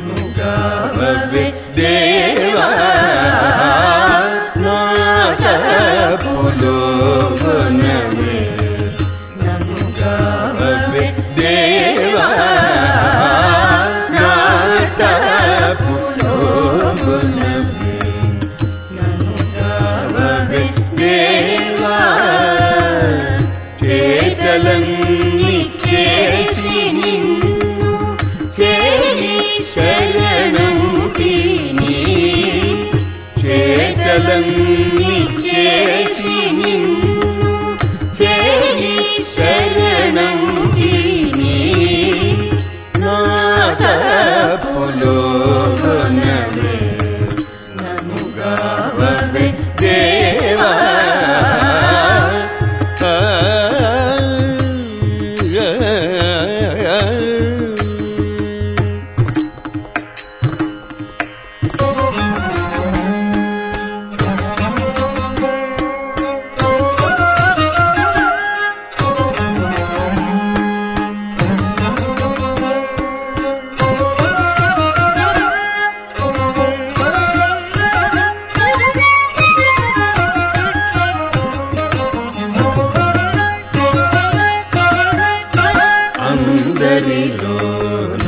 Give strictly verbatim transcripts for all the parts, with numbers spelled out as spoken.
నను గావవే దేవా నా తప్పులు గుణమే నను గావవే దేవా నా తప్పులు గుణమే నను గావవే దేవా చేతలన్నీ చేసి నిన్ను చేరి శరణం తిని చేతలన్నీ చేసి నిన్ను చేరి శరణం తిని నా తప్పులు గుణమే నను గావవే దేవా అందరిలోన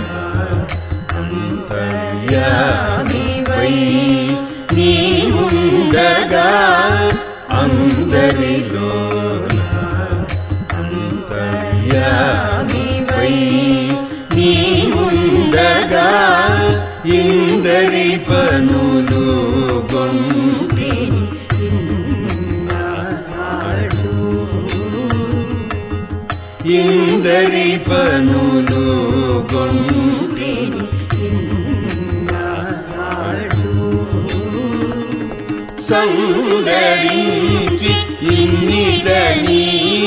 అంతర్యామివై నీవుండగా అందరిలోన అంతర్యామివై నీవుండగా ఇందరి పనులు గొంటిని ఇన్నాడు ఇందరి పనులు గొంటిని ఇన్నాడు సందడించి ఇన్నిటని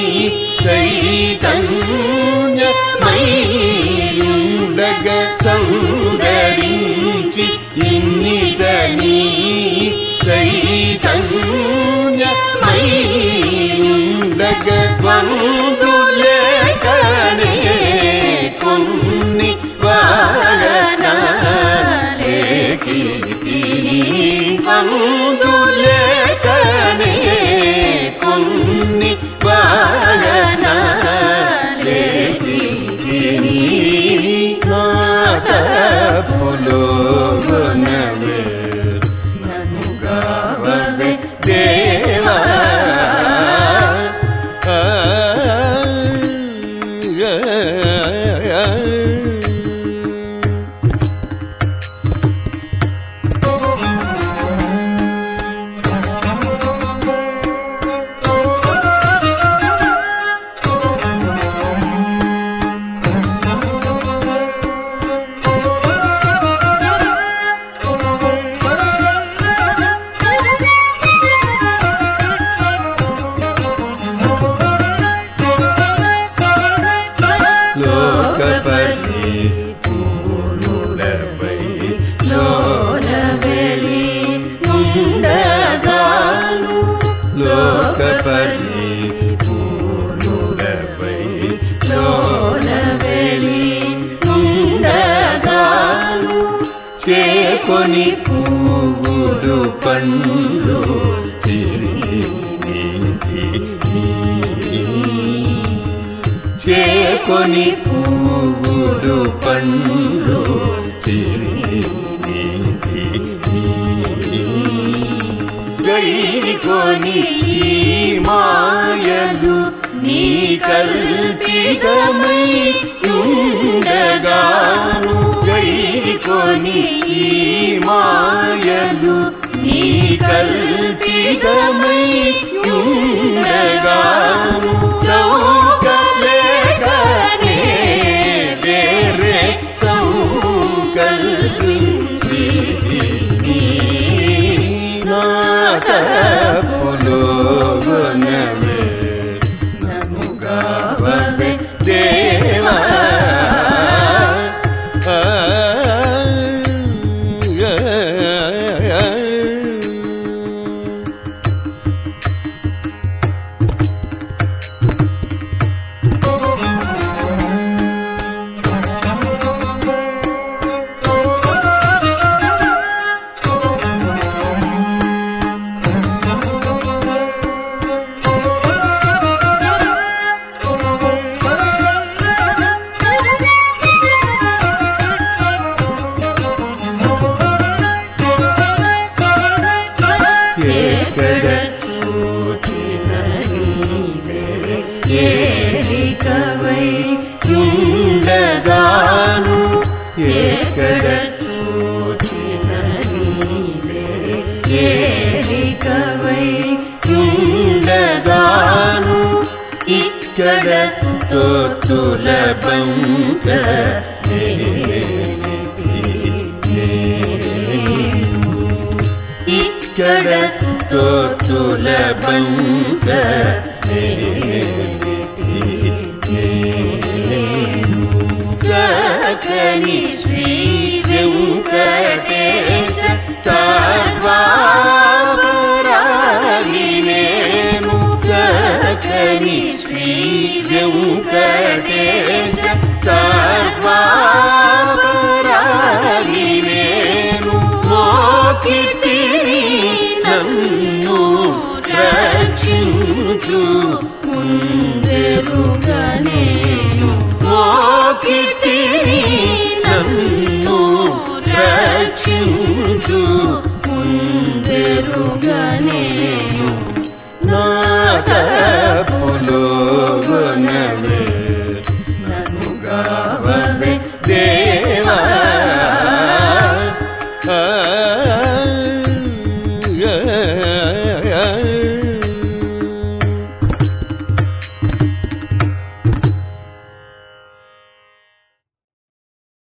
చైతన్యమయుండగ సందడించి ఇన్నిటని చైతన్యమయుండగ వందులే కొన్ని వాగనాలే కీర్తిని అందులేకనే కొన్ని వాగనాలే కీర్తిని నా తప్పులు గుణమే నను గావవే దేవా లోకపరి పూర్ణుడపై లోన వెలి ఉండగాను లోకపరి పూర్ణుడపై లోన వెలి ఉండగాను చేకొని పువ్వులు పండ్లు చేకొని పువ్వులు పండ్లు చిరిమిది గైకొని మాయలు నీ కల్పితమై ఉండగాను గైకొని మాయలు నీ కల్పితమై ఉండగాను చౌకలేకనే వేరే సంకల్పించి నా తప్పులు గుణమే నను గావవే దేవా తొత్తుల బంక చక్కని శ్రీ వెంకటేశ సర్వాపరాధి నేను చక్కని శ్రీ వెంకటేశ సర్వాపరాధి నేను మోకితిని నన్ను రక్షించు ముందెరుగ నేను మోకితిని నన్ను రక్షించు